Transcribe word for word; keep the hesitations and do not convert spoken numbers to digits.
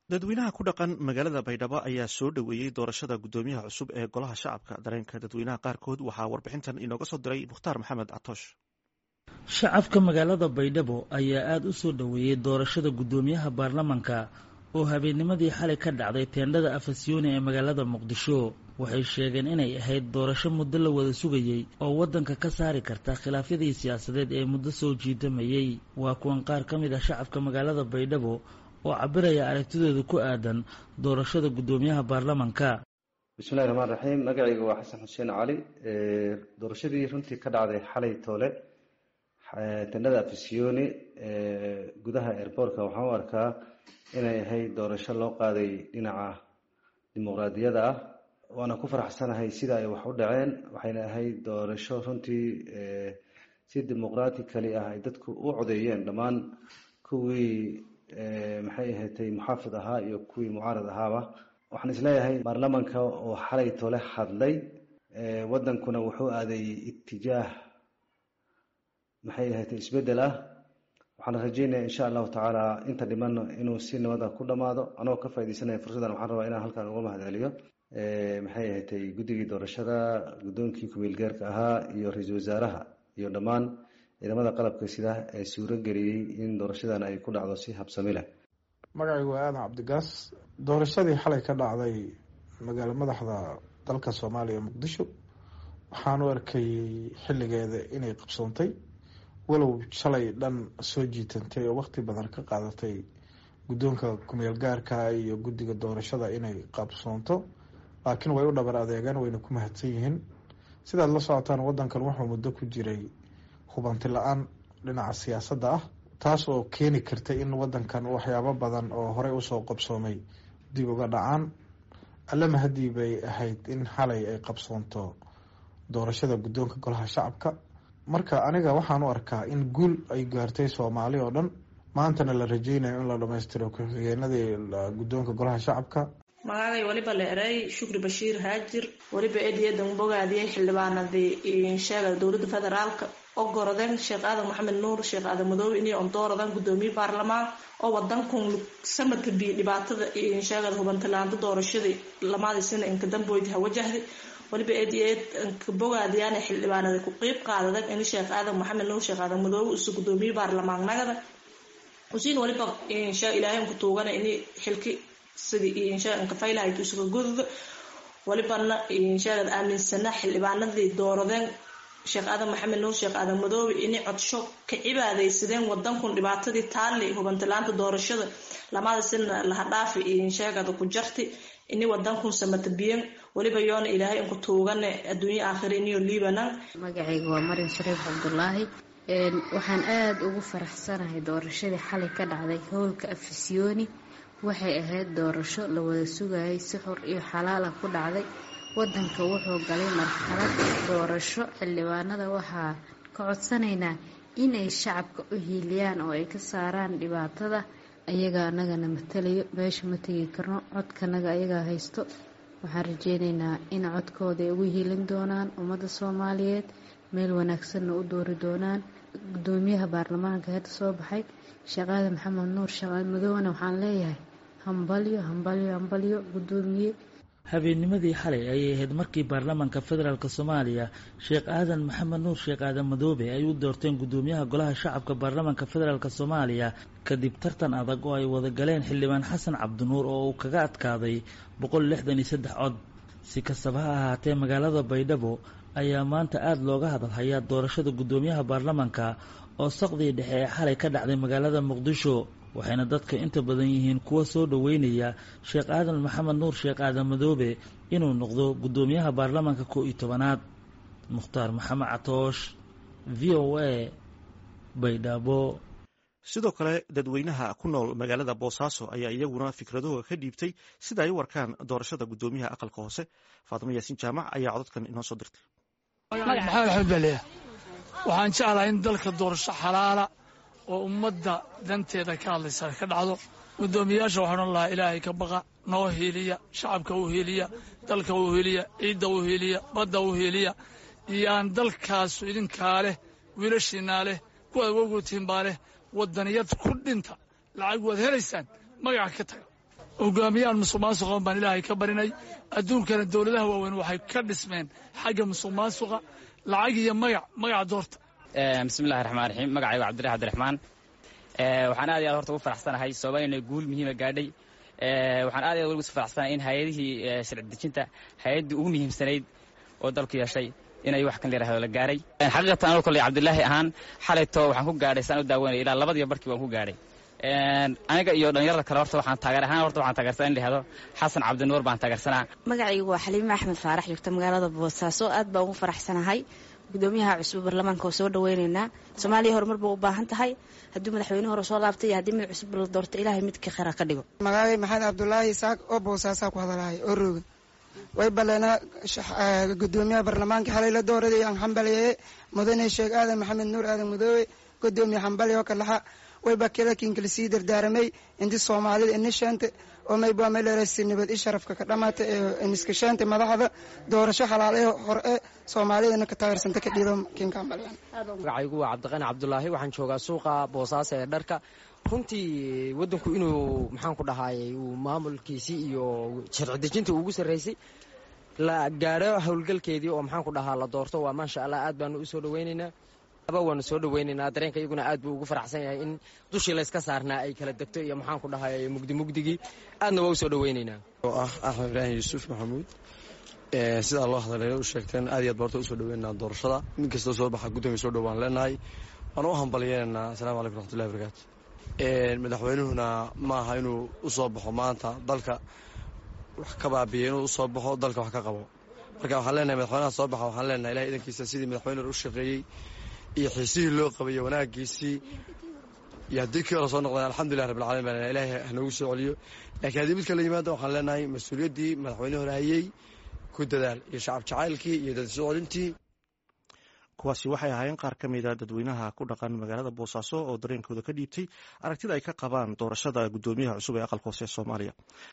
dadweynaha ku dhaqan magaalada baydhabo ayaa soo dhoweeyey doorashada gudoomiyaha cusub ee golaha shacabka dareenka dadweynaha qaarkood waxaa warbixintan inooga soo diray mukhtaar maxamed catoosh. shacabka magaalada baydhabo ayaa aada u soo dhoweeyey doorashada gudoomiyaha baarlamanka oo habeennimadii xalay ka dhacday teendhada afasyooni ee magaalada muqdisho. waxay sheegeen inay ahayd doorasho muddo la wada sugayey oo waddanka ka saari karta khilaafyadii siyaasadeed ee muddo soo jiidamayey. waa kuwan qaar ka mid ah shacabka magaalada baydhabo oo cabiraya aragtidooda ku aadan doorashada gudoomiyaha baarlamanka. bismillahi raxmaan raxiim. magacayga waa xasan xuseen cali. doorashadii runtii ka dhacday xalay toole tendhada afisyooni gudaha airboortka waxaan u arkaa inay ahayd doorasho loo qaaday dhinaca dimuqraadiyadda ah. waana ku faraxsanahay sida ay wax u dhaceen. waxayna ahayd doorasho runtii si dimuqratically ah ay dadku u codeeyeen, dhammaan kuwii maxay ahaatay muxaafid ahaa iyo kuwii mucaarad ahaaba. waxaan isleeyahay baarlamanka oo xalay tole hadlay wadankuna wuxuu aaday itijaah maxay ahaatay isbedel ah. waxaan rajeynaya insha allahu tacaala inta dhiman inuu si nabada ku dhamaado. anagoo ka faaideysanaya fursaddan waxaan rabaa inaan halkan uga mahadceliyo maxay ahaatay guddigii doorashada, guddoonkii ku-meel gaarka ahaa iyo ra-iisul wasaaraha iyo dhammaan ciidamada qalabka sida ee suuro geliyey in doorashadan ay ku dhacdo si habsami leh. magacaygu waa aadan cabdigaas. doorashadii xalay ka dhacday magaalo madaxda dalka soomaaliya muqdisho waxaan u arkayay xilligeeda inay qabsoontay, walow shalay dhan soo jiitantay oo waqti badan ka qaadatay guddoonka ku-meel gaarka iyo guddiga doorashada inay qabsoonto, laakiin way u dhabar adeegaan, wayna ku mahadsan yihiin. sidaad la socotaan wadankan wuxuu muddo ku jiray hubanti la-aan dhinaca siyaasadda ah, taas oo keeni karta in wadankan waxyaabo badan oo horey usoo qabsoomay dib uga dhacaan. allama haddii bay ahayd in xalay ay qabsoonto doorashada guddoonka golaha shacabka. marka aniga waxaan u arkaa in guul ay gaartay soomaali oo dhan, maantana la rajeynayo in la dhamaystiro ku-xigeenadii guddoonka golaha shacabka. magacay waliba la eray shukri bashiir haajir. waliba eedayadan bogaadiyay xildhibaanadii sheegay dowladda federaalka oo gorodeen sheekh aadan maxamed nuur sheekh aadan madoobe inay ondooradan gudoomiye baarlamaan oo wadankun sanadka bi dhibaatada sheegay hubantilaanta doorashadii lamaadii sano inka damboydii ha wajahday. waliba eedayeed ka bogaadiyaan xildhibaanada ku qeyb qaadadan in sheekh aadan maxamed nuur sheekh aadan madoobe isu gudoomiye baarlamaan nagada usiin waliba insha ilaahay ku toogana in xilki sidii insha in ka faylahay isuga gudub. walibana insha Allah aaminsana xildhibaanadii dooradeen sheekh aadan maxamed nuur sheekh aadan madoobe inay codsho ka cibaadeysadeen wadankun dhibaatadii taali hubantilaanta doorashada lamada sano la dhaafi insha Allah ku jartay in wadankun samata biyan. waliba yoona ilaahay in ku toogana adduunyo aakhireen iyo liibana. magacaygu waa marin shariif cabdullaahi. waxaan aada ugu faraxsanahay doorashadii xalay ka dhacday howlka afisyooni. waxay ahayd doorasho la wada sugayay, si xor iyo xalaala ku dhacday. wadanka wuxuu galay marxalad doorasho. xildhibaanada waxaa ka codsanaynaa inay shacabka u hiiliyaan oo ay ka saaraan dhibaatada. ayaga anagana matalayo, meesha ma tegi karno, codkanaga ayagaa haysto. waxaan rajeynaynaa in codkooda ay ugu hiilin doonaan ummadda soomaaliyeed, meel wanaagsanna u doori doonaan. gudoomiyaha baarlamaanka hadda soo baxay sheekh aadan maxamed nuur sheekh aadan madoobena waxaan leeyahay hambalyo hambalyo hambalyo gudoomiye. habeennimadii xalay ayay ahayd markii baarlamanka federaalk soomaaliya sheekh aadan maxamed nuur sheekh aadan madoobe ay u doorteen gudoomiyaha golaha shacabka baarlamanka federaalk soomaaliya kadib tartan adag oo ay wada galeen xildhibaan xasan cabdinuur oo uu kaga adkaaday boqol lixdan iyo saddex cod. si kastaba ha ahaatee magaalada baydhabo ayaa maanta aada looga hadalhayaa doorashada gudoomiyaha baarlamanka oo saqdii dhexe ee xalay ka dhacday magaalada muqdisho, waxayna dadka inta badan yihiin kuwa soo dhoweynaya sheekh aadan maxamed nuur sheekh aadan madoobe inuu noqdo gudoomiyaha baarlamanka koo iyo tobanaad. mukhtaar maxamed catoosh, v o a baydhabo. sidoo kale dadweynaha ku nool magaalada boosaaso ayaa iyaguna fikradahooda ka dhiibtay sida ay u arkaan doorashada gudoomiyaha aqalka hoose. faatimo yaasiin jaamac ayaa codadkan inoo soo dirtay. maxamed axmed baliya. waxaan jeclahay in dalka doorasho xalaala oo ummadda danteeda ka hadlaysa ka dhacdo. gudoomiyaasha waxaan odhan lahaa ilaahay ka baqa, noo hiiliya, shacabka u hiiliya, dalka u hiiliya, ciidda u hiiliya, badda u hiiliya. iyaan dalkaasu idinkaa leh, wiilashiinaa leh, kuwaad awowgoodtihiin baa leh. wadaniyad ku dhinta, lacag waad helaysaan, magaca ka taga. hogaamiyaan musuq maasuqa baan ilaahay ka barinay adduunkana dowladaha waaweyn waxay ka dhismeen xagga musuq maasuqa lacag iyo magac magaca doorta bismillahi raxmaan raxiim magacaygu cabdirax cabdiraxmaan waxaan aad iyo aad horta ugu faraxsanahay Soomaaliya guul muhiim ah gaadhay waxaan aad iyo aad ugu faraxsanahay in hay'adihii sharci dejinta hay'adii ugu muhiimsanayd oo dalku yeeshay inay wax kan leeyahay la gaaray xaqiiqatan anoo kale Cabdullaahi ahaan xalayto waxaan ku gaadhay saan u daawanay ilaa labadii barkii waan ku gaadhay aniga iyo dhalinyarada kale horta waxaan taageer ahaan horta waxaan taageersan in la hado Xasan Cabdinuur baan taageersanaa magacaygu waa Xaliima Axmed Faarax joogta magaalada Boosaaso aad baan ugu faraxsanahay gudoomiyaha cusub baarlamaanka oo soo dhaweynayna Soomaaliya horumar buu u baahan tahay haddii madaxweynuhu hore soo laabtay haddii mid cusub la doorto Ilaahay midkii khayr ka dhigo magacay Maxamed Cabdullaahi Isaaq oo Boosaaso ku hadalay oo roog way balena gudoomiyaha baarlamaanka xalay la dooraday aan xambaliyay mudane Sheekh Aadan Maxamed Nuur Aadan Mudoobe gudoomiyaha xambaliyo kalaha way bakela kinkilisi dardaaramay intii Soomaalida in shanta oo may baa meel raasinibad isharafka ka dhamaatay in iska shanta madaxda doorasho xalaal ah hor ee Soomaalida ka taageersanta ka dhiido kinka xambaliyan magacaygu waa Cabdiqani Cabdullaahi waxaan joogaa suuqa Boosaaso ee dharka runtii wadanku inuu maxaan ku dhahaayay uu maamulkiisi iyo sharci dejinta ugu sareysay la gaaro hawlgalkeedii oo maxaan ku dhahaa la doorto waa maasha Allah aad baan u soo dhaweynaynaa aba waan soo dhaweynaynaa dareenka iyaguna aad buu ugu faraxsan yahay in dushii la iska saarnaa ay kala degto iyo maxaan ku dhahaayay mugdi mugdigii aadna waa u soo dhaweynaynaa oo ah Axmed Ibrahim Yuusuf Maxamuud ee sida loo hadalay u sheegteen aad iyo aad boorto u soo dhaweynaa doorashada mid kasta soo baxa gudoomiye soo dhawaan leenahay waan u hambalyeynaa assalaamu calaykum warahmatullahi wabarakaatuh ee madaxweynuhuna ma aha inuu u soo baxo maanta dalka wax ka baabiyo inuu u soo baxo dalka wax ka qabo marka waxaan leenahay madaxweynaha soo baxa waxaan leenahay ilaahay idankiisa sidii madaxweynuhu u shaqeeyay iyo xiisihii loo qabayo wanaagiisii iyo haddii kii hore soo noqdeen alxamdulilah rabbil caalamiin baan ilaahay hanagu soo celiyo laakiin haddii mid kale yimaado waxaan leenahay mas-uuliyaddii madaxweynuhu hore hayay ku dadaal iyo shacab jacaylkii iyo dad soo celintii kuwaasi waxay ahaayeen qaar ka mida dadweynaha ku dhaqan magaalada Boosaaso oo dareenkooda ka dhiibtay aragtida ay ka qabaan doorashada gudoomiyaha cusub ee aqalka hoose ee Soomaaliya